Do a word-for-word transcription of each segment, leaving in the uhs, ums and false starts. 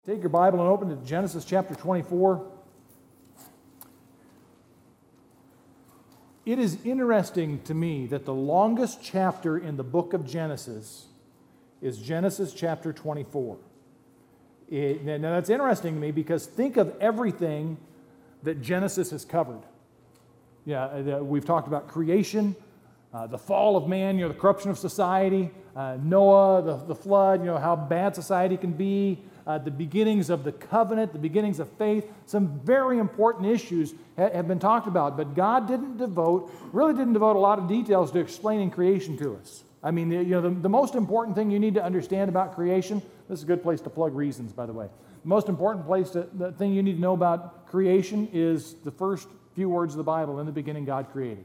Take your Bible and open to Genesis chapter twenty-four. It is interesting to me that the longest chapter in the book of Genesis is Genesis chapter twenty-four. It, now that's interesting to me because think of everything that Genesis has covered. Yeah, we've talked about creation, uh, the fall of man, you know, the corruption of society, uh, Noah, the, the flood, you know, how bad society can be, Uh, the beginnings of the covenant, the beginnings of faith. Some very important issues ha- have been talked about, but God didn't devote, really didn't devote a lot of details to explaining creation to us. I mean, you know, the, the most important thing you need to understand about creation, this is a good place to plug Reasons, by the way. The most important place, to, the thing you need to know about creation is the first few words of the Bible, in the beginning God created.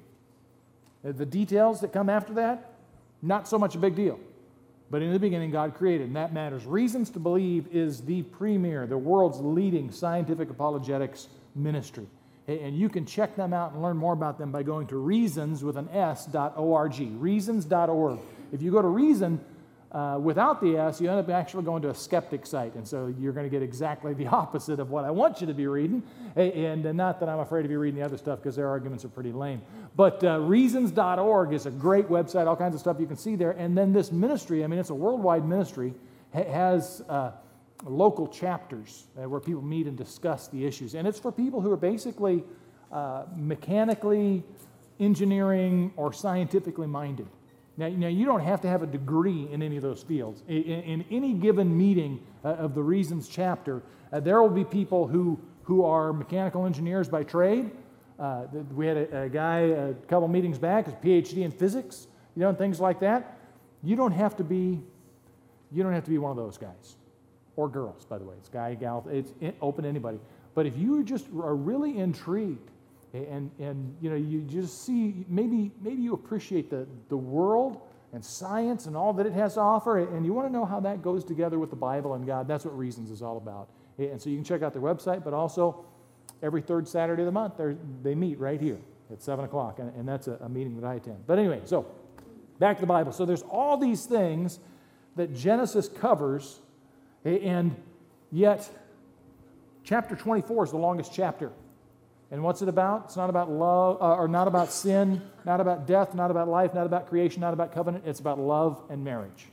The details that come after that, not so much a big deal. But in the beginning, God created, and that matters. Reasons to Believe is the premier, the world's leading scientific apologetics ministry. And you can check them out and learn more about them by going to reasons with an S dot org, reasons dot org. If you go to Reason uh, without the S, you end up actually going to a skeptic site, and so you're going to get exactly the opposite of what I want you to be reading. And not that I'm afraid of you reading the other stuff, because their arguments are pretty lame. But uh, reasons dot org is a great website, all kinds of stuff you can see there. And then this ministry, I mean, it's a worldwide ministry, ha- has uh, local chapters uh, where people meet and discuss the issues. And it's for people who are basically uh, mechanically, engineering, or scientifically minded. Now, now, you don't have to have a degree in any of those fields. In, in any given meeting uh, of the Reasons chapter, uh, there will be people who, who are mechanical engineers by trade. Uh, we had a, a guy a couple meetings back, his P H D in physics, you know, and things like that. You don't have to be, you don't have to be one of those guys, or girls, by the way. It's guy, gal, it's open to anybody. But if you just are really intrigued, and and you know, you just see, maybe maybe you appreciate the the world and science and all that it has to offer, and you want to know how that goes together with the Bible and God. That's what Reasons is all about. And so you can check out their website, but also every third Saturday of the month, they meet right here at seven o'clock, and, and that's a, a meeting that I attend. But anyway, so back to the Bible. So there's all these things that Genesis covers, and yet chapter twenty-four is the longest chapter. And what's it about? It's not about love, uh, or not about sin, not about death, not about life, not about creation, not about covenant. It's about love and marriage.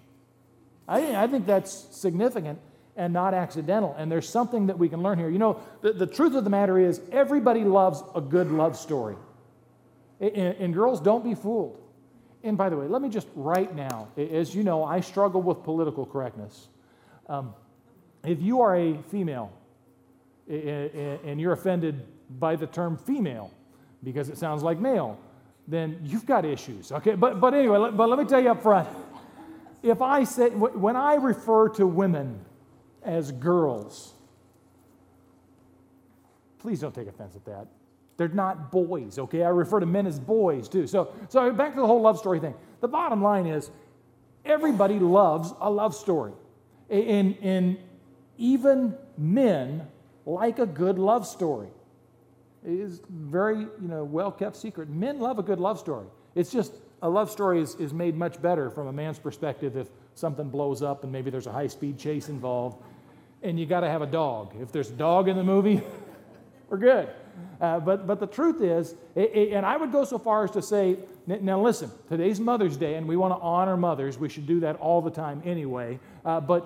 I, I think that's significant and not accidental. And there's something that we can learn here. You know, the, the truth of the matter is everybody loves a good love story. And, and girls, don't be fooled. And by the way, let me just right now, as you know, I struggle with political correctness. Um, if you are a female and you're offended by the term female because it sounds like male, then you've got issues, okay? But, but anyway, let, but let me tell you up front. If I say, when I refer to women as girls, please don't take offense at that. They're not boys, okay? I refer to men as boys too. So, so back to the whole love story thing. The bottom line is everybody loves a love story. And, and even men like a good love story. It is very, you know, well-kept secret. Men love a good love story. It's just a love story is, is made much better from a man's perspective if something blows up and maybe there's a high-speed chase involved, and you got to have a dog. If there's a dog in the movie, we're good. Uh, but but the truth is, it, it, and I would go so far as to say, now listen, today's Mother's Day, and we want to honor mothers. We should do that all the time anyway. Uh, but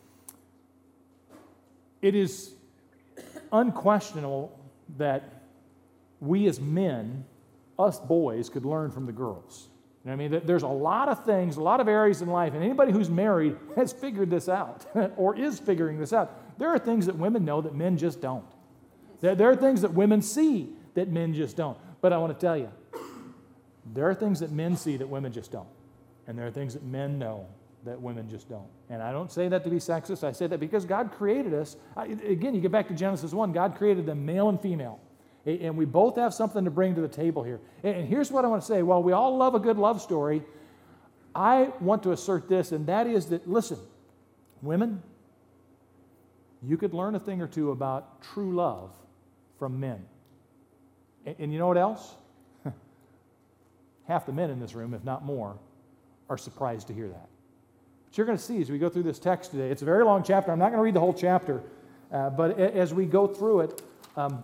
it is unquestionable that we as men, us boys, could learn from the girls. You know what I mean? There's a lot of things, a lot of areas in life, and anybody who's married has figured this out or is figuring this out. There are things that women know that men just don't. There, there are things that women see that men just don't. But I want to tell you, there are things that men see that women just don't. And there are things that men know that women just don't. And I don't say that to be sexist. I say that because God created us. I, again, you get back to Genesis one. God created them male and female. And we both have something to bring to the table here. And here's what I want to say. While we all love a good love story, I want to assert this, and that is that, listen, women, you could learn a thing or two about true love from men. And, and you know what else? Half the men in this room, if not more, are surprised to hear that. What you're going to see as we go through this text today, it's a very long chapter. I'm not going to read the whole chapter. Uh, but a- as we go through it, um,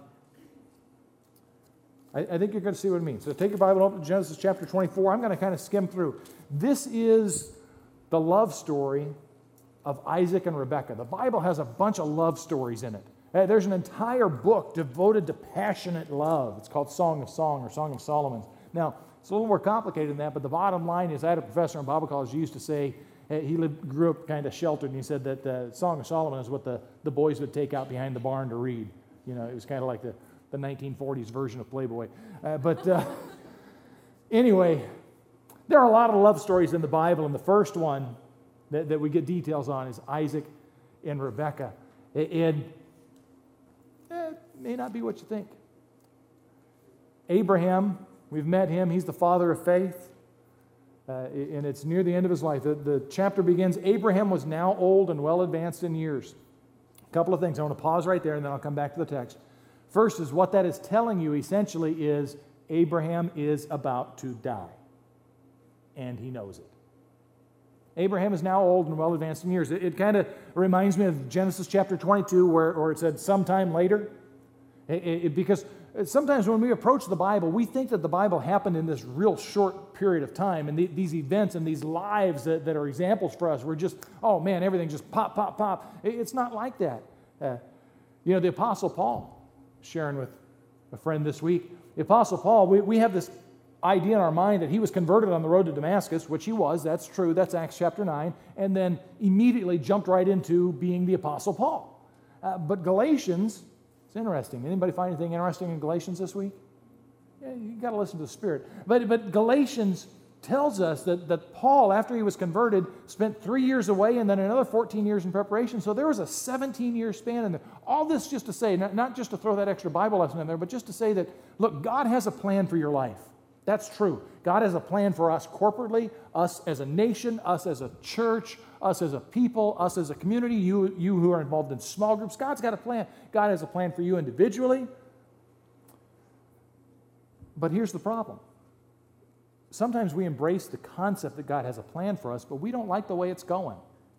I, I think you're going to see what it means. So take your Bible, open to Genesis chapter twenty-four. I'm going to kind of skim through. This is the love story of Isaac and Rebekah. The Bible has a bunch of love stories in it. Uh, there's an entire book devoted to passionate love. It's called Song of Song or Song of Solomon. Now, it's a little more complicated than that, but the bottom line is I had a professor in Bible college who used to say, uh, he lived, grew up kind of sheltered, and he said that uh, Song of Solomon is what the, the boys would take out behind the barn to read. You know, it was kind of like the, the nineteen forties version of Playboy. Uh, but uh, anyway, there are a lot of love stories in the Bible, and the first one that, that we get details on is Isaac and Rebekah. And eh, it may not be what you think. Abraham, we've met him. He's the father of faith. Uh, and it's near the end of his life. The, the chapter begins, Abraham was now old and well advanced in years. A couple of things. I want to pause right there, and then I'll come back to the text. First is what that is telling you essentially is Abraham is about to die. And he knows it. Abraham is now old and well advanced in years. It, it kind of reminds me of Genesis chapter twenty-two where, where it said sometime later. It, it, because sometimes when we approach the Bible, we think that the Bible happened in this real short period of time. And the, these events and these lives that, that are examples for us, we're just, oh man, everything just pop, pop, pop. It, it's not like that. Uh, you know, the Apostle Paul, sharing with a friend this week, the Apostle Paul, we, we have this idea in our mind that he was converted on the road to Damascus, which he was, that's true, that's Acts chapter nine, and then immediately jumped right into being the Apostle Paul. Uh, but Galatians, it's interesting. Anybody find anything interesting in Galatians this week? Yeah, you got to listen to the Spirit. But, but Galatians tells us that, that Paul, after he was converted, spent three years away and then another fourteen years in preparation. So there was a seventeen-year span in there. All this just to say, not, not just to throw that extra Bible lesson in there, but just to say that, look, God has a plan for your life. That's true. God has a plan for us corporately, us as a nation, us as a church, us as a people, us as a community, you, you who are involved in small groups. God's got a plan. God has a plan for you individually. But here's the problem. Sometimes we embrace the concept that God has a plan for us, but we don't like the way it's going.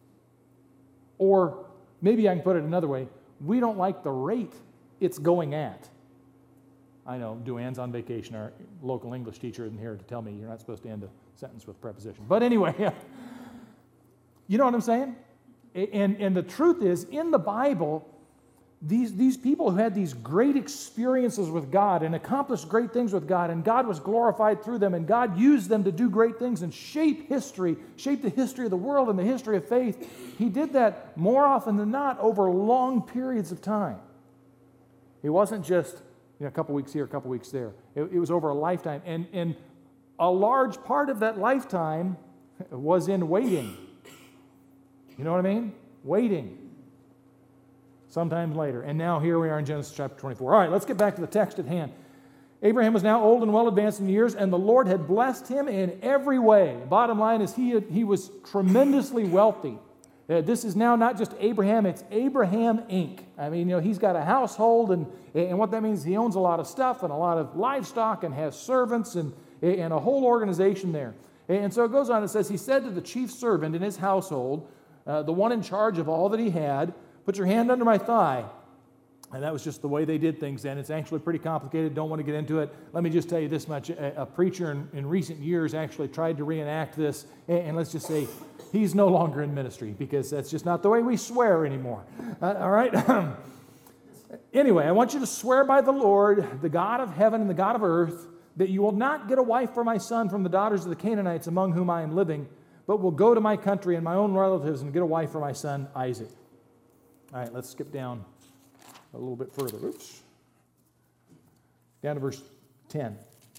Or maybe I can put it another way, we don't like the rate it's going at. I know, Duane's on vacation. Our local English teacher isn't here to tell me you're not supposed to end a sentence with preposition. But anyway, you know what I'm saying? And, and the truth is, in the Bible, these, these people who had these great experiences with God and accomplished great things with God, and God was glorified through them, and God used them to do great things and shape history, shape the history of the world and the history of faith. He did that more often than not over long periods of time. It wasn't just you know, a couple weeks here, a couple weeks there. It, it was over a lifetime. And, and a large part of that lifetime was in waiting. You know what I mean? Waiting. Sometime later. And now here we are in Genesis chapter twenty-four. All right, let's get back to the text at hand. Abraham was now old and well advanced in years, and the Lord had blessed him in every way. Bottom line is he, had, he was tremendously wealthy. Uh, this is now not just Abraham, it's Abraham Incorporated. I mean, you know, he's got a household, and, and what that means is he owns a lot of stuff and a lot of livestock and has servants and, and a whole organization there. And so it goes on, it says, he said to the chief servant in his household, uh, the one in charge of all that he had, put your hand under my thigh. And that was just the way they did things then. It's actually pretty complicated. Don't want to get into it. Let me just tell you this much. A, a preacher in, in recent years actually tried to reenact this. And, and let's just say he's no longer in ministry because that's just not the way we swear anymore. Uh, all right? Anyway, I want you to swear by the Lord, the God of heaven and the God of earth, that you will not get a wife for my son from the daughters of the Canaanites among whom I am living, but will go to my country and my own relatives and get a wife for my son Isaac. All right, let's skip down a little bit further. Oops. Down to verse ten.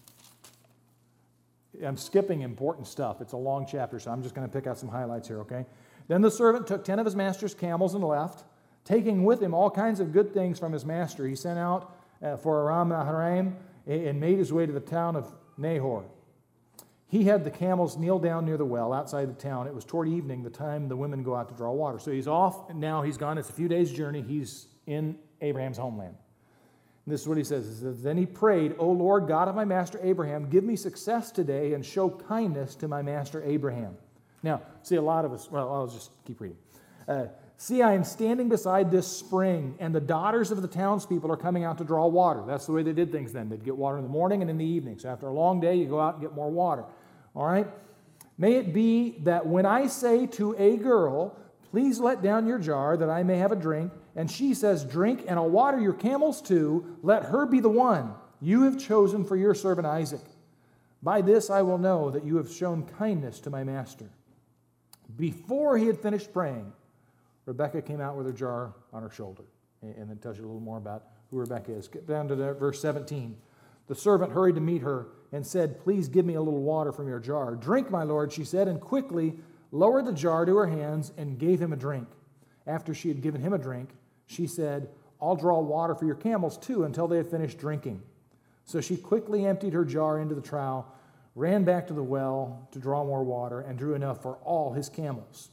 I'm skipping important stuff. It's a long chapter, so I'm just going to pick out some highlights here, okay? Then the servant took ten of his master's camels and left, taking with him all kinds of good things from his master. He sent out uh, for Aram Naharaim and made his way to the town of Nahor. He had the camels kneel down near the well outside the town. It was toward evening, the time the women go out to draw water. So he's off, and now he's gone. It's a few days' journey. He's in Abraham's homeland. And this is what he says. He says, then he prayed, O Lord, God of my master Abraham, give me success today and show kindness to my master Abraham. Now, see, a lot of us, well, I'll just keep reading. Uh, See, I am standing beside this spring, and the daughters of the townspeople are coming out to draw water. That's the way they did things then. They'd get water in the morning and in the evening. So after a long day, you go out and get more water. All right? May it be that when I say to a girl, please let down your jar that I may have a drink, and she says, drink, and I'll water your camels too, let her be the one you have chosen for your servant Isaac. By this I will know that you have shown kindness to my master. Before he had finished praying, Rebekah came out with her jar on her shoulder. And then tells you a little more about who Rebekah is. Get down to the, verse seventeen. The servant hurried to meet her and said, please give me a little water from your jar. Drink, my lord, she said, and quickly lowered the jar to her hands and gave him a drink. After she had given him a drink, she said, I'll draw water for your camels too until they have finished drinking. So she quickly emptied her jar into the trough, ran back to the well to draw more water, and drew enough for all his camels.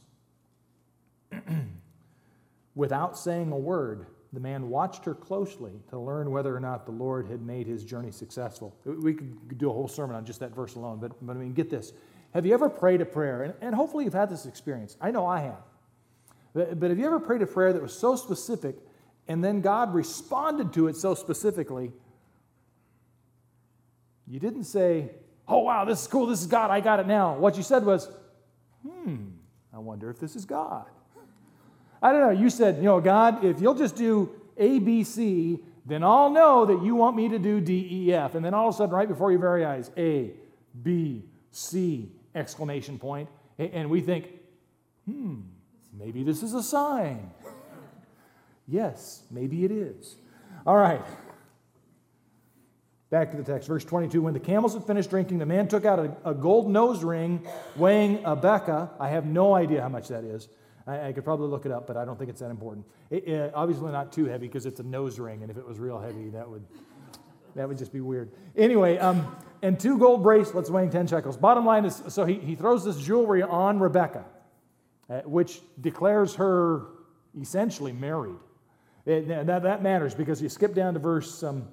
Without saying a word, the man watched her closely to learn whether or not the Lord had made his journey successful. We could do a whole sermon on just that verse alone, but, but I mean, get this. Have you ever prayed a prayer, and, and hopefully you've had this experience. I know I have. But, but have you ever prayed a prayer that was so specific, and then God responded to it so specifically, you didn't say, oh, wow, this is cool, this is God, I got it now. What you said was, hmm, I wonder if this is God. I don't know, you said, you know, God, if you'll just do A, B, C, then I'll know that you want me to do D, E, F. And then all of a sudden, right before your very eyes, A, B, C, exclamation point. And we think, hmm, maybe this is a sign. Yes, maybe it is. All right. Back to the text, verse twenty-two. When the camels had finished drinking, the man took out a, a gold nose ring weighing a beka. I have no idea how much that is. I, I could probably look it up, but I don't think it's that important. It, it, obviously not too heavy because it's a nose ring, and if it was real heavy, that would that would just be weird. Anyway, um, and two gold bracelets weighing ten shekels. Bottom line is, so he, he throws this jewelry on Rebekah, uh, which declares her essentially married. It, that, that matters because you skip down to verse... Um,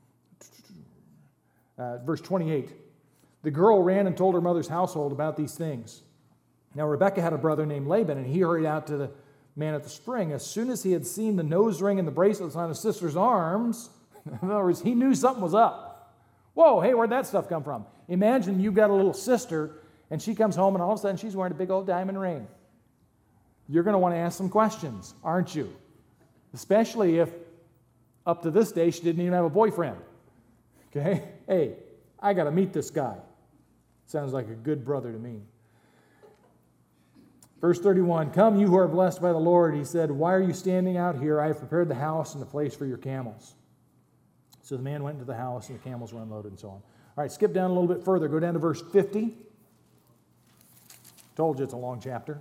Uh, verse twenty-eight, the girl ran and told her mother's household about these things. Now Rebekah had a brother named Laban, and he hurried out to the man at the spring. As soon as he had seen the nose ring and the bracelets on his sister's arms, in other words, he knew something was up. Whoa, hey, where'd that stuff come from? Imagine you've got a little sister, and she comes home, and all of a sudden she's wearing a big old diamond ring. You're going to want to ask some questions, aren't you? Especially if, up to this day, she didn't even have a boyfriend. Okay? Hey, I got to meet this guy. Sounds like a good brother to me. Verse thirty-one, come you who are blessed by the Lord, he said, why are you standing out here? I have prepared the house and the place for your camels. So the man went into the house and the camels were unloaded and so on. All right, skip down a little bit further. Go down to verse fifty. Told you it's a long chapter.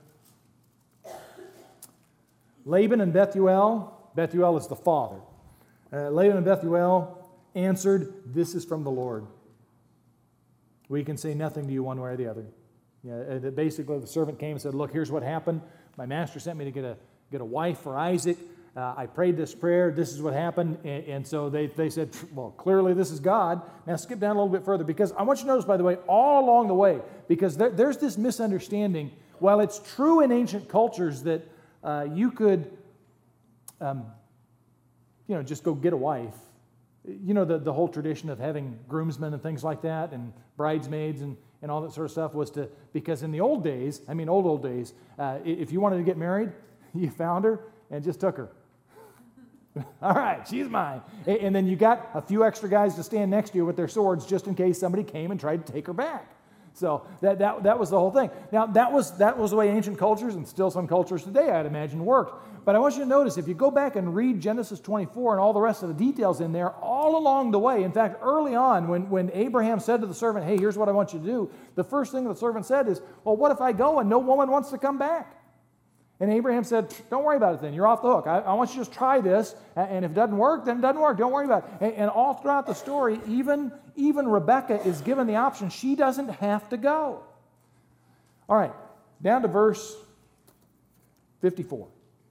Laban and Bethuel, Bethuel is the father. Uh, Laban and Bethuel answered, this is from the Lord. We can say nothing to you one way or the other. Yeah, basically, the servant came and said, look, here's what happened. My master sent me to get a get a wife for Isaac. Uh, I prayed this prayer. This is what happened. And, and so they, they said, well, clearly this is God. Now skip down a little bit further, because I want you to notice, by the way, all along the way, because there, there's this misunderstanding. While it's true in ancient cultures that uh, you could, um, you know, just go get a wife, you know, the, the whole tradition of having groomsmen and things like that and bridesmaids and, and all that sort of stuff was to, because in the old days, I mean old, old days, uh, if you wanted to get married, you found her and just took her. All right, she's mine. And then you got a few extra guys to stand next to you with their swords just in case somebody came and tried to take her back. So that, that, that was the whole thing. Now, that was, that was the way ancient cultures and still some cultures today, I'd imagine, worked. But I want you to notice, if you go back and read Genesis twenty-four and all the rest of the details in there, all along the way, in fact, early on, when, when Abraham said to the servant, hey, here's what I want you to do, the first thing the servant said is, well, what if I go and no woman wants to come back? And Abraham said, don't worry about it then. You're off the hook. I, I want you to just try this, and if it doesn't work, then it doesn't work. Don't worry about it. And, and all throughout the story, even, even Rebekah is given the option. She doesn't have to go. All right, down to verse fifty-four.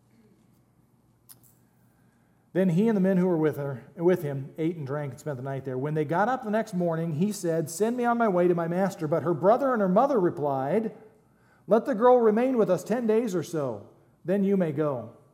Then he and the men who were with her, with him ate and drank and spent the night there. When they got up the next morning, he said, send me on my way to my master. But her brother and her mother replied, let the girl remain with us ten days or so, then you may go.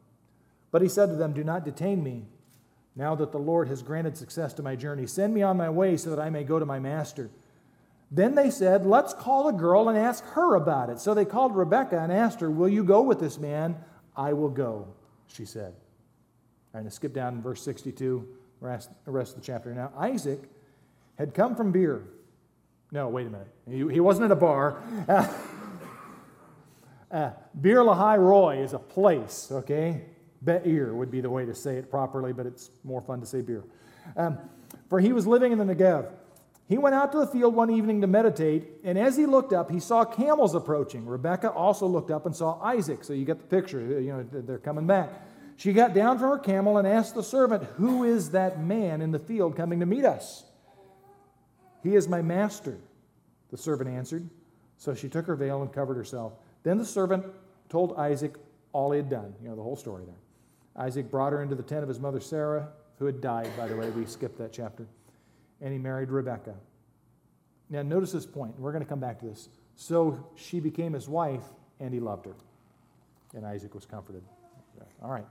But he said to them, "Do not detain me, now that the Lord has granted success to my journey. Send me on my way so that I may go to my master." Then they said, "Let's call the girl and ask her about it." So they called Rebekah and asked her, "Will you go with this man?" "I will go," she said. All right, now skip down to verse sixty-two, the rest of the chapter. Now Isaac had come from Beer. No, wait a minute. He, he wasn't at a bar. Uh, uh, Beer Lahai Roy is a place, okay? Be'er would be the way to say it properly, but it's more fun to say beer. Um, for he was living in the Negev. He went out to the field one evening to meditate, and as he looked up, he saw camels approaching. Rebekah also looked up and saw Isaac. So you get the picture. You know, they're coming back. She got down from her camel and asked the servant, "Who is that man in the field coming to meet us?" "He is my master," the servant answered. So she took her veil and covered herself. Then the servant told Isaac all he had done. You know, the whole story there. Isaac brought her into the tent of his mother Sarah, who had died, by the way. We skipped that chapter. And he married Rebekah. Now, notice this point. We're going to come back to this. So she became his wife, and he loved her. And Isaac was comforted. All right.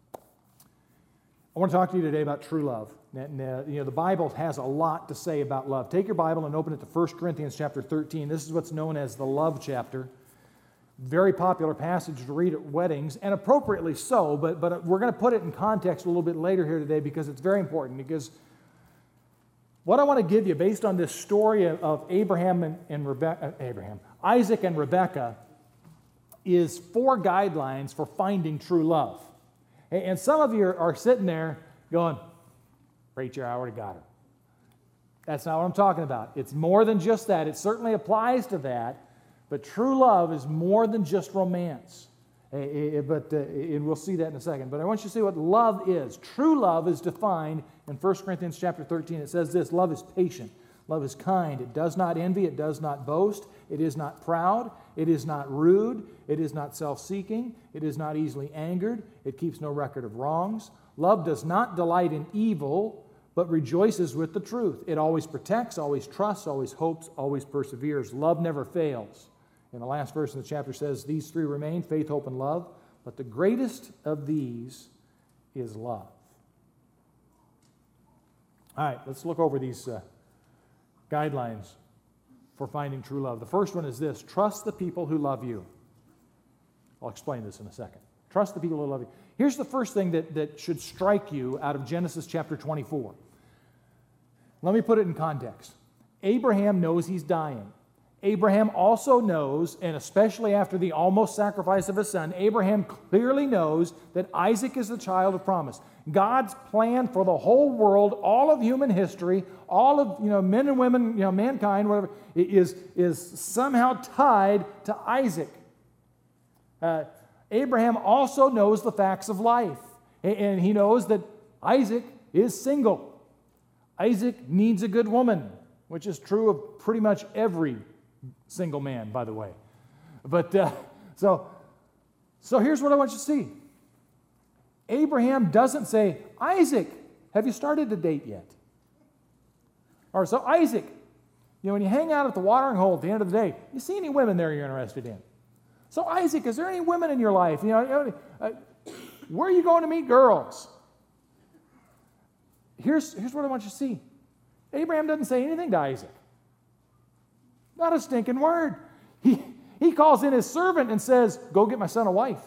I want to talk to you today about true love. Now, you know, the Bible has a lot to say about love. Take your Bible and open it to First Corinthians chapter thirteen. This is what's known as the love chapter. Very popular passage to read at weddings, and appropriately so, but, but we're going to put it in context a little bit later here today because it's very important. Because what I want to give you, based on this story of Abraham and, and Rebekah, Abraham, Isaac and Rebekah, is four guidelines for finding true love. And some of you are sitting there going, "Rachel, I already got her." That's not what I'm talking about. It's more than just that. It certainly applies to that. But true love is more than just romance. But, uh, and we'll see that in a second. But I want you to see what love is. True love is defined in First Corinthians chapter thirteen. It says this: love is patient. Love is kind. It does not envy. It does not boast. It is not proud. It is not rude. It is not self-seeking. It is not easily angered. It keeps no record of wrongs. Love does not delight in evil, but rejoices with the truth. It always protects, always trusts, always hopes, always perseveres. Love never fails. And the last verse in the chapter says, "These three remain, faith, hope, and love. But the greatest of these is love." All right, let's look over these uh, guidelines for finding true love. The first one is this: trust the people who love you. I'll explain this in a second. Trust the people who love you. Here's the first thing that, that should strike you out of Genesis chapter twenty-four. Let me put it in context. Abraham knows he's dying. Abraham also knows, and especially after the almost sacrifice of his son, Abraham clearly knows that Isaac is the child of promise. God's plan for the whole world, all of human history, all of you know men and women, you know mankind, whatever, is, is somehow tied to Isaac. Uh, Abraham also knows the facts of life, and he knows that Isaac is single. Isaac needs a good woman, which is true of pretty much every single man, by the way. But uh, so, so here's what I want you to see. Abraham doesn't say, "Isaac, have you started to date yet?" Or, "So Isaac, you know, when you hang out at the watering hole at the end of the day, you see any women there you're interested in? So Isaac, is there any women in your life? You know, uh, where are you going to meet girls?" Here's, here's what I want you to see. Abraham doesn't say anything to Isaac. Not a stinking word. He, he calls in his servant and says, "Go get my son a wife."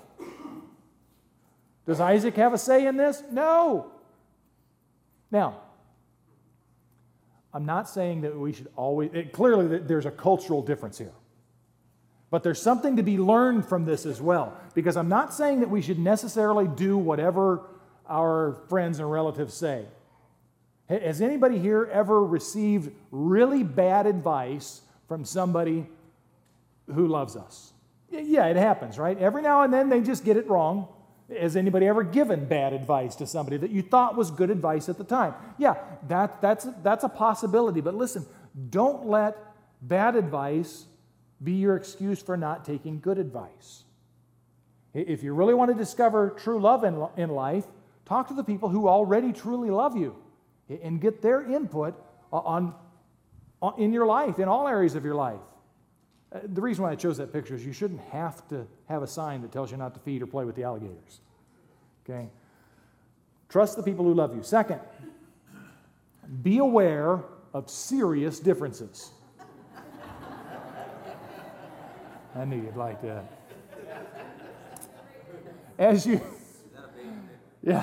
Does Isaac have a say in this? No. Now, I'm not saying that we should always, it, clearly there's a cultural difference here. But there's something to be learned from this as well. Because I'm not saying that we should necessarily do whatever our friends and relatives say. Has anybody here ever received really bad advice from somebody who loves us? Yeah, it happens, right? Every now and then they just get it wrong. Has anybody ever given bad advice to somebody that you thought was good advice at the time? Yeah, that, that's, that's a possibility. But listen, don't let bad advice be your excuse for not taking good advice. If you really want to discover true love in, in life, talk to the people who already truly love you and get their input on, on in your life, in all areas of your life. Uh, the reason why I chose that picture is you shouldn't have to have a sign that tells you not to feed or play with the alligators. Okay? Trust the people who love you. Second, be aware of serious differences. I knew you'd like that. As you, yeah,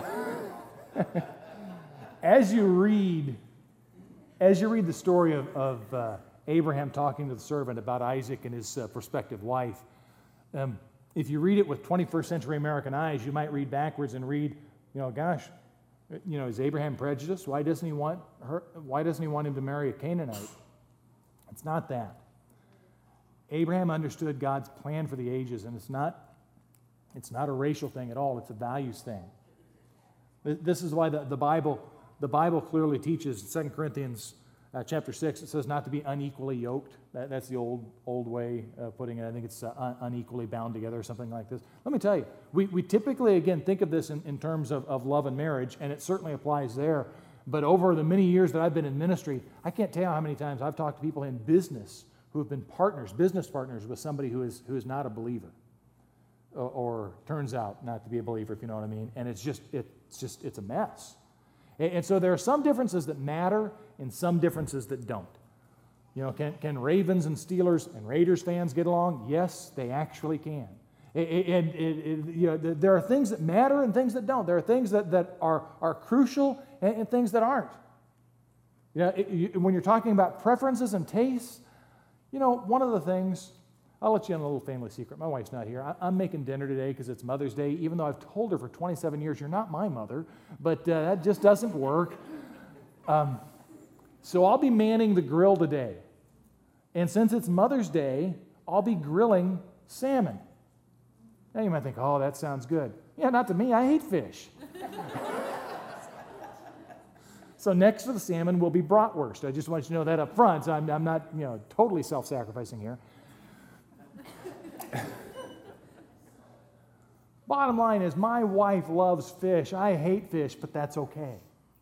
as you read, as you read the story of, of uh, Abraham talking to the servant about Isaac and his uh, prospective wife, um, if you read it with twenty-first century American eyes, you might read backwards and read, you know, gosh, you know, is Abraham prejudiced? Why doesn't he want her? Why doesn't he want him to marry a Canaanite? It's not that. Abraham understood God's plan for the ages, and it's not, it's not a racial thing at all. It's a values thing. This is why the, the Bible, the Bible clearly teaches in Second Corinthians uh, chapter six, it says not to be unequally yoked. That, that's the old old way of putting it. I think it's uh, un- unequally bound together or something like this. Let me tell you, we, we typically, again, think of this in, in terms of, of love and marriage, and it certainly applies there. But over the many years that I've been in ministry, I can't tell you how many times I've talked to people in business who have been partners, business partners with somebody who is who is not a believer, or, or turns out not to be a believer, if you know what I mean. And it's just it's just it's a mess. And, and so there are some differences that matter, and some differences that don't. You know, can can Ravens and Steelers and Raiders fans get along? Yes, they actually can. And you know, there are things that matter and things that don't. There are things that, that are, are crucial and, and things that aren't. You know, it, you, when you're talking about preferences and tastes, you know, one of the things, I'll let you in a little family secret. My wife's not here. I, I'm making dinner today because it's Mother's Day, even though I've told her for twenty-seven years, you're not my mother, but uh, that just doesn't work. Um, so I'll be manning the grill today. And since it's Mother's Day, I'll be grilling salmon. Now you might think, oh, that sounds good. Yeah, not to me. I hate fish. So next to the salmon will be bratwurst. I just want you to know that up front. So I'm, I'm not, you know, totally self-sacrificing here. Bottom line is, my wife loves fish. I hate fish, but that's okay.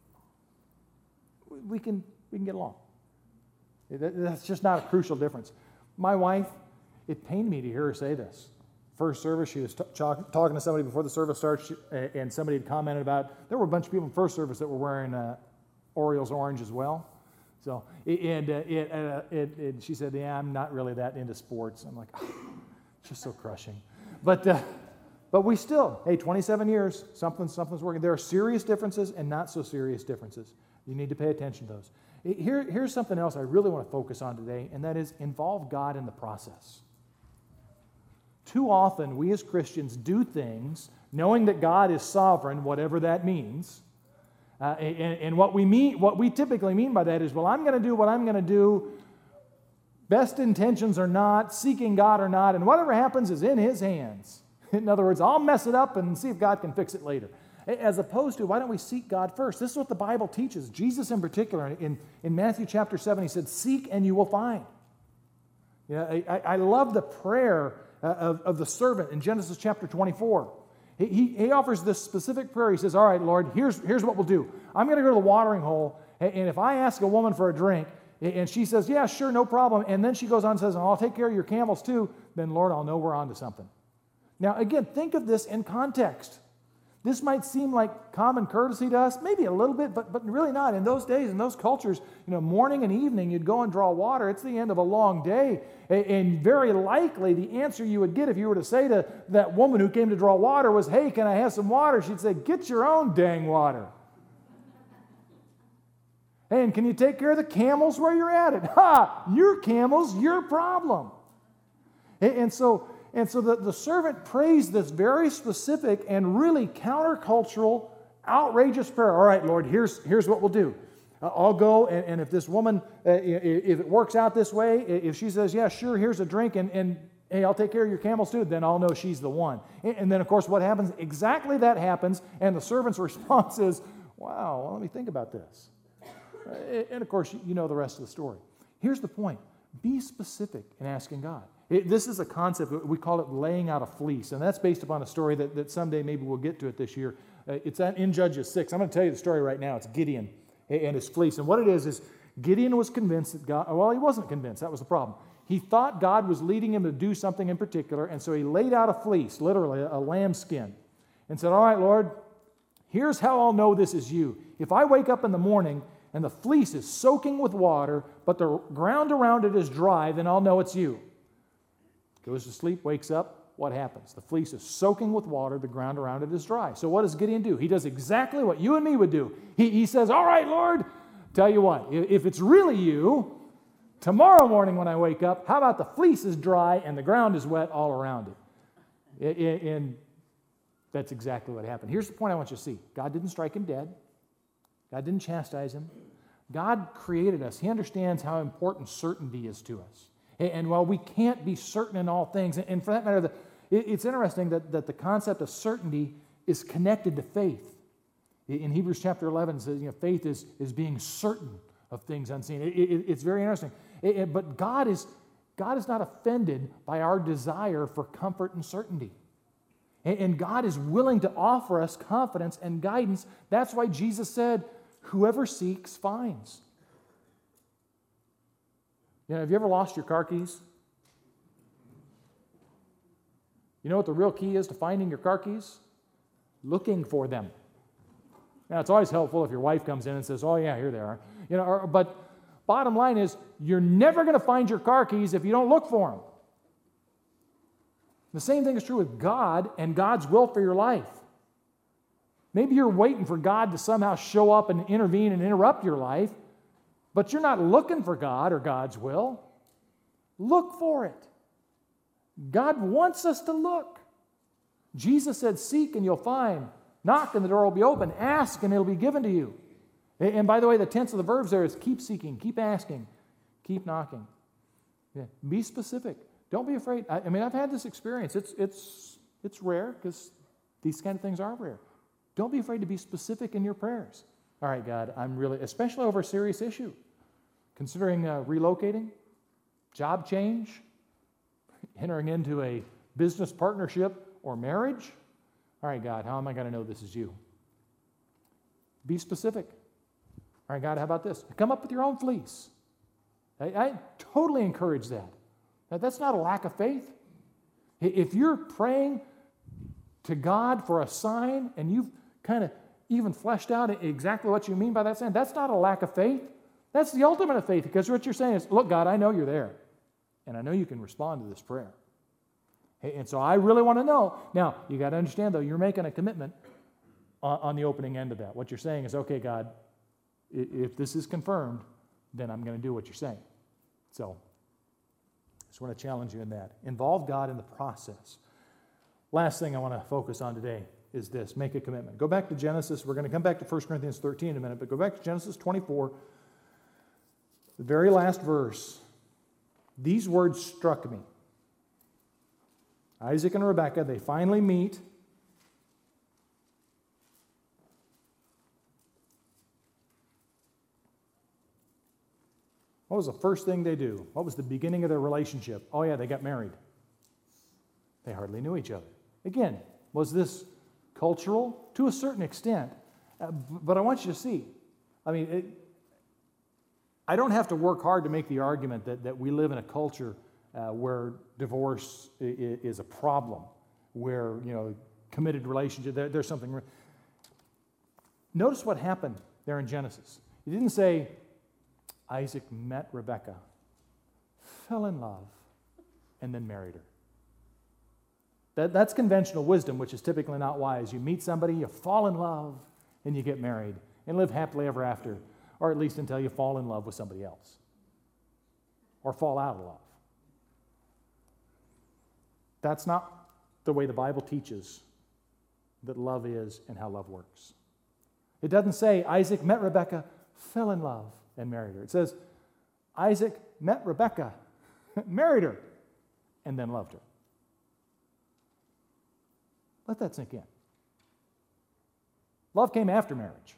We can we can get along. That's just not a crucial difference. My wife, it pained me to hear her say this. First service, she was t- talk, talking to somebody before the service starts, she, uh, and somebody had commented about, there were a bunch of people in first service that were wearing uh, Orioles orange as well. So, and uh, it, uh, it, it, she said, yeah, I'm not really that into sports. I'm like, oh, it's just so crushing. But uh, but we still, hey, twenty-seven years, something, something's working. There are serious differences and not so serious differences. You need to pay attention to those. Here, here's something else I really want to focus on today, and that is involve God in the process. Too often, we as Christians do things knowing that God is sovereign, whatever that means. Uh, and, and what we mean, what we typically mean by that is, well, I'm going to do what I'm going to do, best intentions or not, seeking God or not, and whatever happens is in His hands. In other words, I'll mess it up and see if God can fix it later. As opposed to, why don't we seek God first? This is what the Bible teaches. Jesus in particular, in, in Matthew chapter seven, He said, seek and you will find. You know, I, I love the prayer of, of the servant in Genesis chapter twenty-four. He, he, he offers this specific prayer. He says, all right, Lord, here's, here's what we'll do. I'm going to go to the watering hole, and, and if I ask a woman for a drink, and she says, yeah, sure, no problem, and then she goes on and says, I'll take care of your camels too, then, Lord, I'll know we're on to something. Now, again, think of this in context. This might seem like common courtesy to us, maybe a little bit, but, but really not. In those days, in those cultures, you know, morning and evening, you'd go and draw water. It's the end of a long day. And, and very likely, the answer you would get if you were to say to that woman who came to draw water was, hey, can I have some water? She'd say, get your own dang water. Hey, and can you take care of the camels where you're at it? Ha! Your camels, your problem. And, and so... And so the, the servant prays this very specific and really countercultural, outrageous prayer. All right, Lord, here's, here's what we'll do. Uh, I'll go, and, and if this woman, uh, if it works out this way, if she says, yeah, sure, here's a drink, and, and hey, I'll take care of your camels too, then I'll know she's the one. And, and then, of course, what happens? Exactly that happens, and the servant's response is, wow, well, let me think about this. Uh, and, of course, you know the rest of the story. Here's the point. Be specific in asking God. It, this is a concept, we call it laying out a fleece, and that's based upon a story that, that someday maybe we'll get to it this year. Uh, it's in Judges six. I'm going to tell you the story right now. It's Gideon and his fleece. And what it is, is Gideon was convinced that God, well, he wasn't convinced. That was the problem. He thought God was leading him to do something in particular, and so he laid out a fleece, literally a lambskin, and said, all right, Lord, Here's how I'll know this is you. If I wake up in the morning and the fleece is soaking with water, but the ground around it is dry, then I'll know it's you. Goes to sleep, wakes up, what happens? The fleece is soaking with water, the ground around it is dry. So what does Gideon do? He does exactly what you and me would do. He, he says, all right, Lord, tell you what, if it's really you, tomorrow morning when I wake up, how about the fleece is dry and the ground is wet all around it? And that's exactly what happened. Here's the point I want you to see. God didn't strike him dead. God didn't chastise him. God created us. He understands how important certainty is to us. And while we can't be certain in all things, and for that matter, it's interesting that, that the concept of certainty is connected to faith. In Hebrews chapter eleven, it says, you know, faith is, is being certain of things unseen. It, it, it's very interesting. It, it, but God is, God is not offended by our desire for comfort and certainty. And, and God is willing to offer us confidence and guidance. That's why Jesus said, whoever seeks finds. You know, have you ever lost your car keys? You know what the real key is to finding your car keys? Looking for them. Now, it's always helpful if your wife comes in and says, oh, yeah, here they are. You know, or, but bottom line is, you're never going to find your car keys if you don't look for them. The same thing is true with God and God's will for your life. Maybe you're waiting for God to somehow show up and intervene and interrupt your life, but you're not looking for God or God's will. Look for it. God wants us to look. Jesus said, seek and you'll find. Knock and the door will be open. Ask and it'll be given to you. And by the way, the tense of the verbs there is keep seeking, keep asking, keep knocking. Yeah. Be specific. Don't be afraid. I, I mean, I've had this experience. It's, it's, it's rare because these kind of things are rare. Don't be afraid to be specific in your prayers. All right, God, I'm really, especially over a serious issue, considering uh, relocating, job change, entering into a business partnership or marriage. All right, God, how am I going to know this is you? Be specific. All right, God, how about this? Come up with your own fleece. I, I totally encourage that. Now, that's not a lack of faith. If you're praying to God for a sign and you've kind of even fleshed out exactly what you mean by that sign, that's not a lack of faith. That's the ultimate of faith, because what you're saying is, look, God, I know you're there, and I know you can respond to this prayer. And so I really want to know. Now, you got to understand, though, you're making a commitment on, on the opening end of that. What you're saying is, okay, God, if this is confirmed, then I'm going to do what you're saying. So I just want to challenge you in that. Involve God in the process. Last thing I want to focus on today is this: make a commitment. Go back to Genesis. We're going to come back to First Corinthians thirteen in a minute, but go back to Genesis twenty-four, the very last verse. These words struck me. Isaac and Rebekah, they finally meet. What was the first thing they do? What was the beginning of their relationship? Oh yeah, they got married. They hardly knew each other. Again, was this cultural? To a certain extent. Uh, but I want you to see. I mean, it, I don't have to work hard to make the argument that, that we live in a culture uh, where divorce is, is a problem, where, you know, committed relationship, there, there's something. Notice what happened there in Genesis. He didn't say Isaac met Rebekah, fell in love, and then married her. That, that's conventional wisdom, which is typically not wise. You meet somebody, you fall in love, and you get married, and live happily ever after, or at least until you fall in love with somebody else, or fall out of love. That's not the way the Bible teaches that love is and how love works. It doesn't say Isaac met Rebekah, fell in love, and married her. It says Isaac met Rebekah, married her, and then loved her. Let that sink in. Love came after marriage.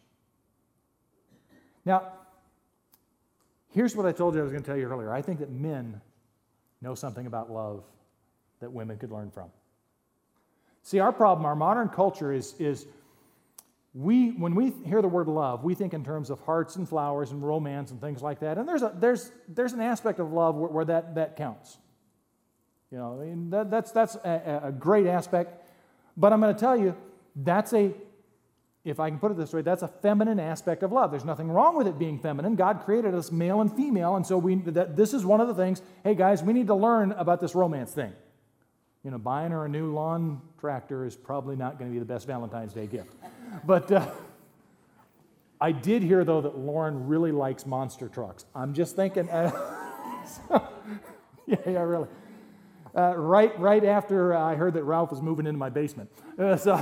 Now, here's what I told you I was going to tell you earlier. I think that men know something about love that women could learn from. See, our problem, our modern culture is, is we, when we hear the word love, we think in terms of hearts and flowers and romance and things like that. And there's a, there's, there's an aspect of love where, where that, that counts. You know, I mean, that, that's, that's a, a great aspect. But I'm going to tell you, that's a if I can put it this way, that's a feminine aspect of love. There's nothing wrong with it being feminine. God created us male and female, and so we that, this is one of the things, hey guys, we need to learn about this romance thing. You know, buying her a new lawn tractor is probably not going to be the best Valentine's Day gift. But uh, I did hear, though, that Lauren really likes monster trucks. I'm just thinking, uh, so, yeah, yeah, really. Uh, right, right after I heard that Ralph was moving into my basement. Uh, so,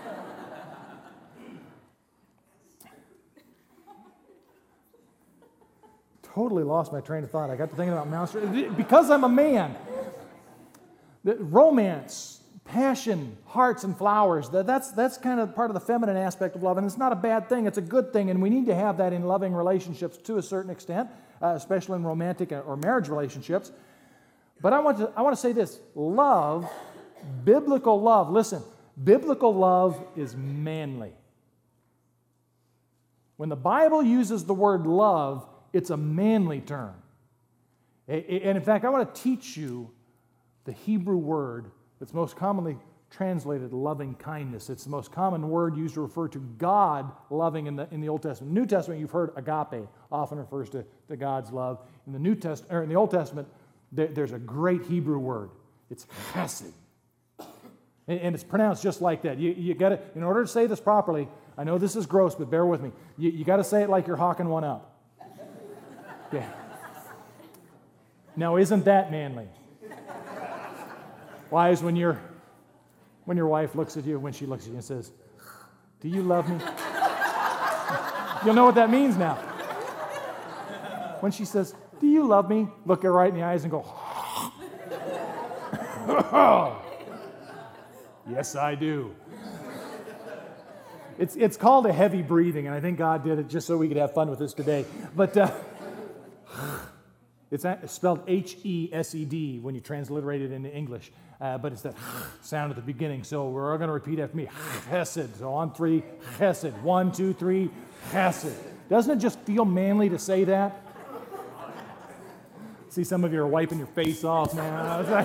totally lost my train of thought. I got to thinking about monster because I'm a man. The romance, passion, hearts and flowers, that, that's, that's kind of part of the feminine aspect of love, and it's not a bad thing, it's a good thing, and we need to have that in loving relationships to a certain extent, uh, especially in romantic or marriage relationships. But I want to, I want to say this, love, biblical love, listen, biblical love is manly. When the Bible uses the word love, it's a manly term. And in fact, I want to teach you the Hebrew word that's most commonly translated loving kindness. It's the most common word used to refer to God loving in the, in the Old Testament. New Testament, you've heard agape, often refers to, to God's love. In the New Testament, or in the Old Testament, there, there's a great Hebrew word. It's chesed. And, and it's pronounced just like that. You, you got to, in order to say this properly, I know this is gross, but bear with me. You, you got to say it like you're hawking one up. Yeah. Now, isn't that manly? Wives, when your when your wife looks at you, when she looks at you and says, "Do you love me?" You'll know what that means now. When she says, "Do you love me?" Look her right in the eyes and go, "Yes, I do." It's it's called a heavy breathing, and I think God did it just so we could have fun with this today. But uh, it's spelled H E S E D when you transliterate it into English. Uh, but it's that sound at the beginning. So we're all going to repeat after me. Chesed. So on three, chesed. One, two, three, chesed. Doesn't it just feel manly to say that? See, some of you are wiping your face off now.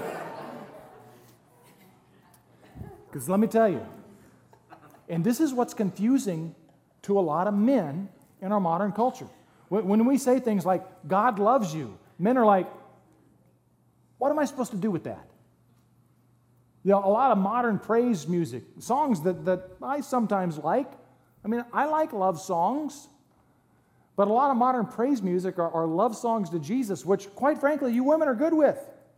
Because let me tell you, and this is what's confusing to a lot of men in our modern culture. When we say things like, God loves you, men are like, what am I supposed to do with that? You know, a lot of modern praise music, songs that, that I sometimes like. I mean, I like love songs, but a lot of modern praise music are, are love songs to Jesus, which, quite frankly, you women are good with.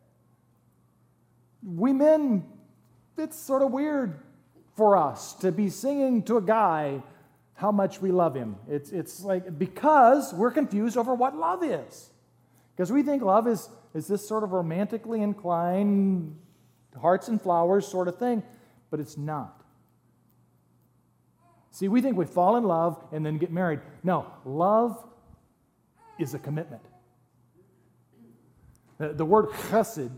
We men, it's sort of weird for us to be singing to a guy how much we love him. It's, it's like, because we're confused over what love is. Because we think love is, is this sort of romantically inclined, hearts and flowers sort of thing, but it's not. See, we think we fall in love and then get married. No, love is a commitment. The, the word chesed,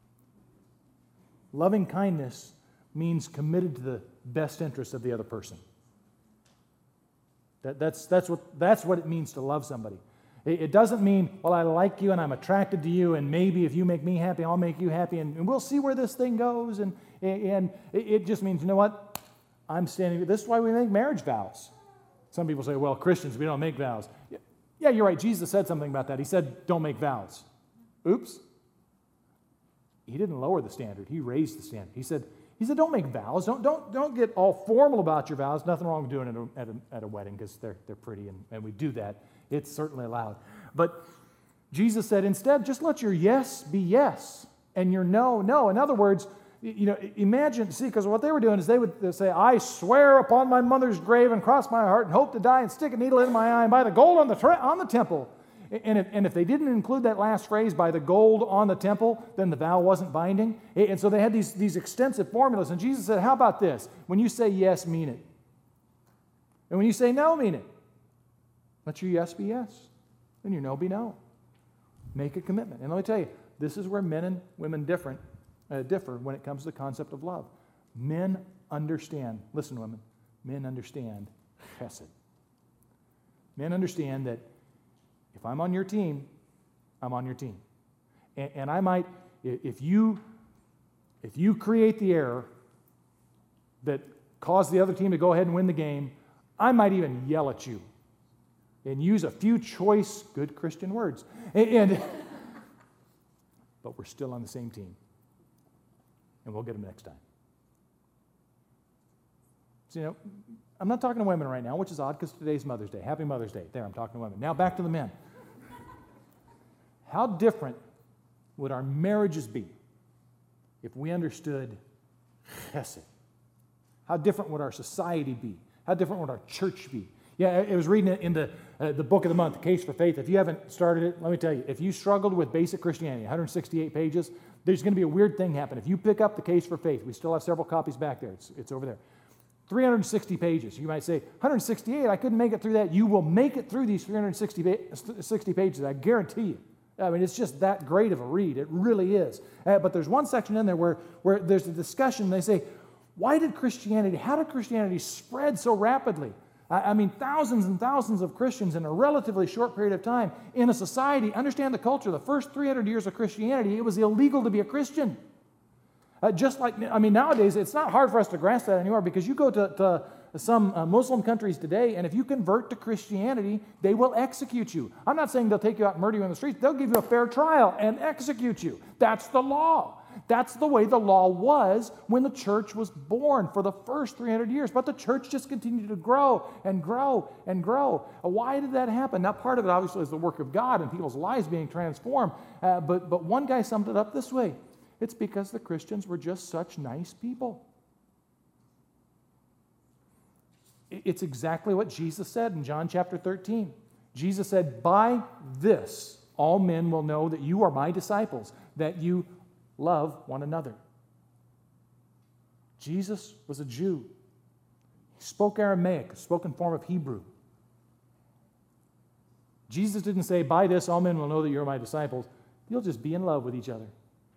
loving kindness, means committed to the best interest of the other person. That, that's, that's, what, that's what it means to love somebody. It doesn't mean, well, I like you and I'm attracted to you, and maybe if you make me happy, I'll make you happy, and, and we'll see where this thing goes. And, and it just means, you know what? I'm standing. This is why we make marriage vows. Some people say, well, Christians, we don't make vows. Yeah, you're right. Jesus said something about that. He said, don't make vows. Oops. He didn't lower the standard. He raised the standard. He said, he said, don't make vows. Don't, don't, don't get all formal about your vows. Nothing wrong with doing it at a, at a wedding because they're, they're pretty, and, and we do that. It's certainly allowed. But Jesus said, instead, just let your yes be yes and your no, no. In other words, you know, imagine, see, because what they were doing is they would say, I swear upon my mother's grave and cross my heart and hope to die and stick a needle in my eye and buy the gold on the, tra- on the temple. And if, and if they didn't include that last phrase, by the gold on the temple, then the vow wasn't binding. And so they had these, these extensive formulas. And Jesus said, how about this? When you say yes, mean it. And when you say no, mean it. Let your yes be yes, and your no be no. Make a commitment. And let me tell you, this is where men and women different, uh, differ when it comes to the concept of love. Men understand, listen, women, men understand chesed. Men understand that if I'm on your team, I'm on your team. And, and I might, if you, if you create the error that caused the other team to go ahead and win the game, I might even yell at you and use a few choice, good Christian words. And, and but we're still on the same team. And we'll get them next time. So, you know, I'm not talking to women right now, which is odd because today's Mother's Day. Happy Mother's Day. There, I'm talking to women. Now back to the men. How different would our marriages be if we understood chesed? How different would our society be? How different would our church be? Yeah, I was reading it in the, uh, the book of the month, The Case for Faith. If you haven't started it, let me tell you, if you struggled with basic Christianity, one hundred sixty-eight pages, there's going to be a weird thing happen. If you pick up The Case for Faith, we still have several copies back there. It's, it's over there. three hundred sixty pages. You might say, one hundred sixty-eight, I couldn't make it through that. You will make it through these three hundred sixty pages, I guarantee you. I mean, it's just that great of a read. It really is. Uh, but there's one section in there where, where there's a discussion. They say, why did Christianity, how did Christianity spread so rapidly? I, I mean, thousands and thousands of Christians in a relatively short period of time in a society. Understand the culture. The first three hundred years of Christianity, it was illegal to be a Christian. Uh, just like, I mean, nowadays, it's not hard for us to grasp that anymore because you go to, to some uh, Muslim countries today, and if you convert to Christianity, they will execute you. I'm not saying they'll take you out and murder you in the streets. They'll give you a fair trial and execute you. That's the law. That's the way the law was when the church was born for the first three hundred years. But the church just continued to grow and grow and grow. Why did that happen? Now, part of it obviously is the work of God and people's lives being transformed. Uh, but, but one guy summed it up this way. It's because the Christians were just such nice people. It's exactly what Jesus said in John chapter thirteen. Jesus said, by this all men will know that you are my disciples, that you love one another. Jesus was a Jew. He spoke Aramaic, a spoken form of Hebrew. Jesus didn't say, by this all men will know that you're my disciples. You'll just be in love with each other.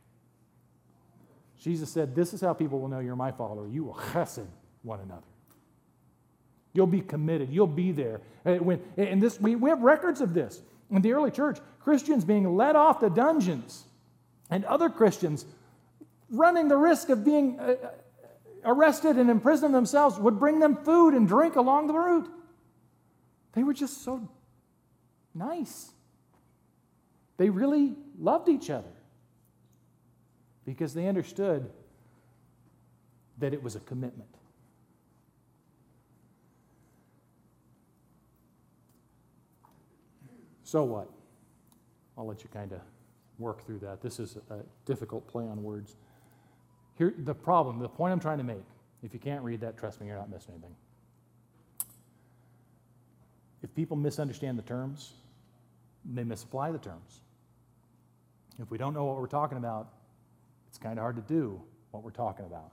Jesus said, this is how people will know you're my follower. You will chesed one another. You'll be committed. You'll be there. When, and this, we, we have records of this. In the early church, Christians being led off to dungeons and other Christians running the risk of being uh, arrested and imprisoned themselves would bring them food and drink along the route. They were just so nice. They really loved each other because they understood that it was a commitment. So what? I'll let you kind of work through that. This is a difficult play on words. Here, the problem, the point I'm trying to make, if you can't read that, trust me, you're not missing anything. If people misunderstand the terms, they misapply the terms. If we don't know what we're talking about, it's kind of hard to do what we're talking about.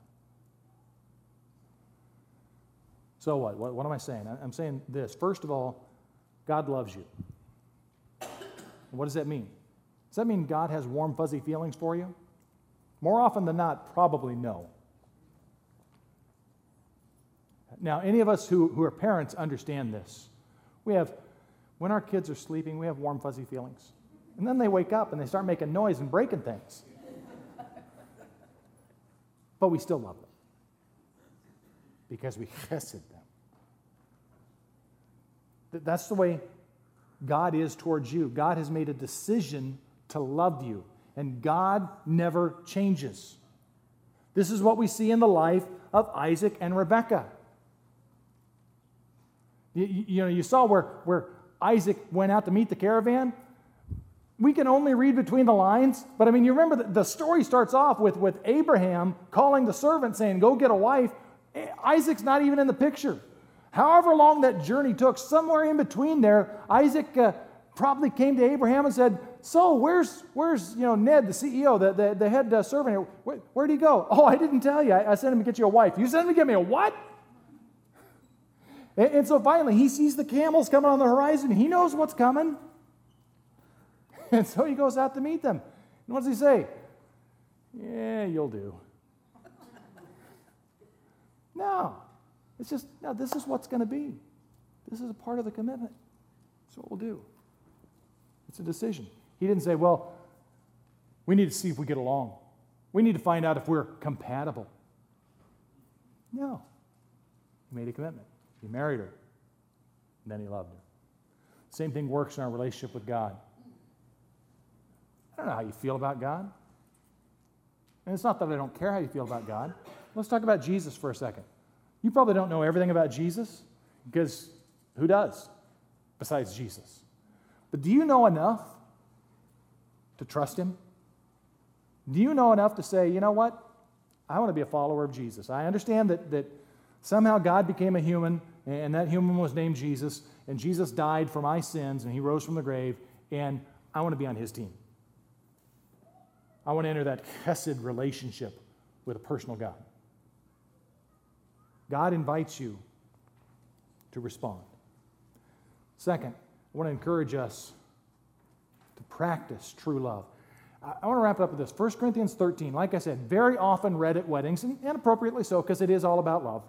So what? What, what am I saying? I'm saying this. First of all, God loves you. What does that mean? Does that mean God has warm, fuzzy feelings for you? More often than not, probably no. Now, any of us who, who are parents understand this. We have, when our kids are sleeping, we have warm, fuzzy feelings. And then they wake up and they start making noise and breaking things. But we still love them because we chesed them. That's the way God is towards you. God has made a decision to love you, and God never changes. This is what we see in the life of Isaac and Rebekah. You, you, you know, you saw where, where Isaac went out to meet the caravan. We can only read between the lines, but I mean, you remember the, the story starts off with, with Abraham calling the servant saying, go get a wife. Isaac's not even in the picture. However long that journey took, somewhere in between there, Isaac uh, probably came to Abraham and said, so where's, where's you know, Ned, the C E O, the, the, the head uh, servant here? Where, where'd he go? Oh, I didn't tell you. I, I sent him to get you a wife. You sent him to get me a what? And, and so finally, he sees the camels coming on the horizon. He knows what's coming. And so he goes out to meet them. And what does he say? Yeah, you'll do. No. It's just, no, this is what's going to be. This is a part of the commitment. That's what we'll do. It's a decision. He didn't say, well, we need to see if we get along. We need to find out if we're compatible. No. He made a commitment. He married her. and then he loved her. Same thing works in our relationship with God. I don't know how you feel about God. And it's not that I don't care how you feel about God. Let's talk about Jesus for a second. You probably don't know everything about Jesus, because who does besides Jesus? But do you know enough to trust him? Do you know enough to say, you know what? I want to be a follower of Jesus. I understand that, that somehow God became a human, and that human was named Jesus, and Jesus died for my sins, and he rose from the grave, and I want to be on his team. I want to enter that chesed relationship with a personal God. God invites you to respond. Second, I want to encourage us to practice true love. I want to wrap it up with this. First Corinthians thirteen, like I said, very often read at weddings, and, and appropriately so, because it is all about love.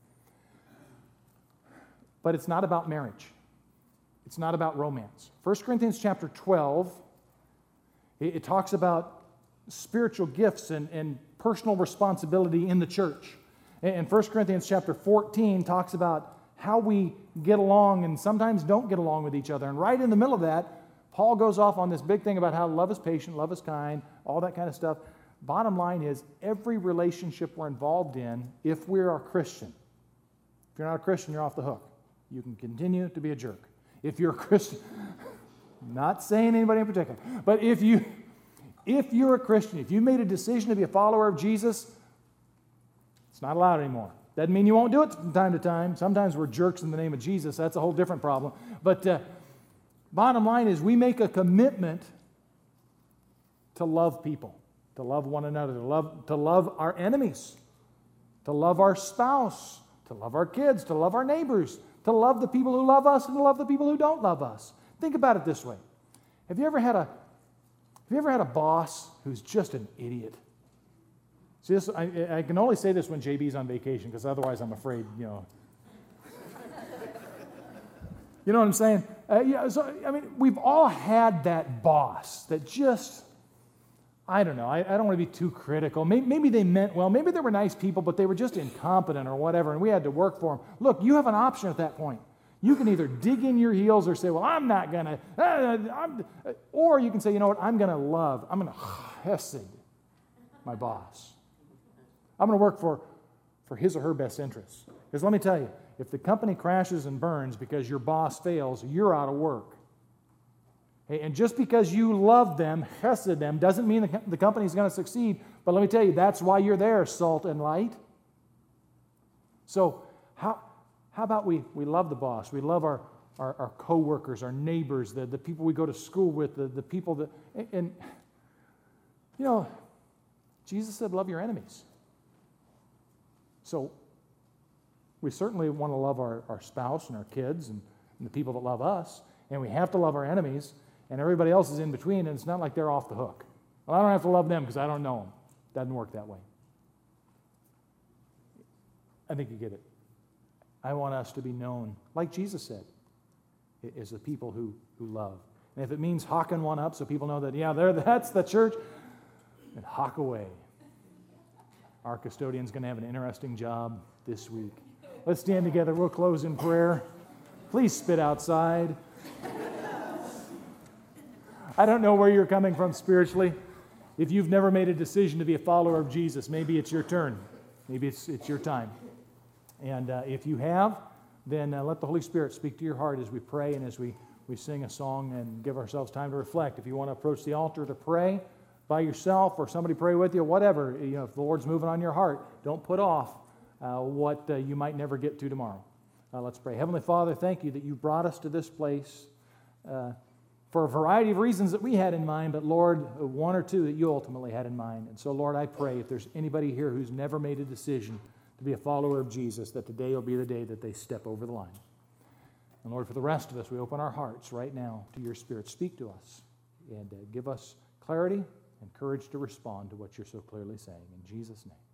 But it's not about marriage. It's not about romance. First Corinthians chapter twelve, it, it talks about spiritual gifts and, and personal responsibility in the church. And First Corinthians chapter fourteen talks about how we get along and sometimes don't get along with each other. And right in the middle of that, Paul goes off on this big thing about how love is patient, love is kind, all that kind of stuff. Bottom line is, every relationship we're involved in, if we're a Christian, if you're not a Christian, you're off the hook. You can continue to be a jerk. If you're a Christian, not saying anybody in particular, but if you, if you're a Christian, if you made a decision to be a follower of Jesus, it's not allowed anymore. Doesn't mean you won't do it from time to time. Sometimes we're jerks in the name of Jesus. That's a whole different problem. But uh, bottom line is, we make a commitment to love people, to love one another, to love, to love our enemies, to love our spouse, to love our kids, to love our neighbors, to love the people who love us and to love the people who don't love us. Think about it this way. Have you ever had a, have you ever had a boss who's just an idiot? See, this, I, I can only say this when J B's on vacation, because otherwise I'm afraid, you know. You know what I'm saying? Uh, yeah, so, I mean, we've all had that boss that just, I don't know, I, I don't want to be too critical. Maybe, maybe they meant well, maybe they were nice people, but they were just incompetent or whatever, and we had to work for them. Look, you have an option at that point. You can either dig in your heels or say, well, I'm not going to, uh, or you can say, you know what, I'm going to love, I'm going to chesed my boss. I'm going to work for, for his or her best interests. Because let me tell you, if the company crashes and burns because your boss fails, you're out of work. Hey, and just because you love them, chesed them, doesn't mean the, the company's going to succeed. But let me tell you, that's why you're there, salt and light. So how, how about we, we love the boss? We love our, our, our co-workers, our neighbors, the, the people we go to school with, the, the people that... And, and, you know, Jesus said, love your enemies. So we certainly want to love our, our spouse and our kids and, and the people that love us, and we have to love our enemies, and everybody else is in between, and it's not like they're off the hook. Well, I don't have to love them because I don't know them. Doesn't work that way. I think you get it. I want us to be known, like Jesus said, as the people who, who love. And if it means hawking one up so people know that, yeah, there, that's the church, then hawk away. Our custodian's going to have an interesting job this week. Let's stand together. We'll close in prayer. Please spit outside. I don't know where you're coming from spiritually. If you've never made a decision to be a follower of Jesus, maybe it's your turn. Maybe it's, it's your time. And uh, if you have, then uh, let the Holy Spirit speak to your heart as we pray and as we, we sing a song and give ourselves time to reflect. If you want to approach the altar to pray by yourself or somebody pray with you, whatever, you know, if the Lord's moving on your heart, don't put off uh, what uh, you might never get to tomorrow. Uh, let's pray. Heavenly Father, thank you that you brought us to this place uh, for a variety of reasons that we had in mind, but Lord, one or two that you ultimately had in mind. And so, Lord, I pray if there's anybody here who's never made a decision to be a follower of Jesus, that today will be the day that they step over the line. And Lord, for the rest of us, we open our hearts right now to your Spirit. Speak to us and uh, give us clarity and courage to respond to what you're so clearly saying. In Jesus' name.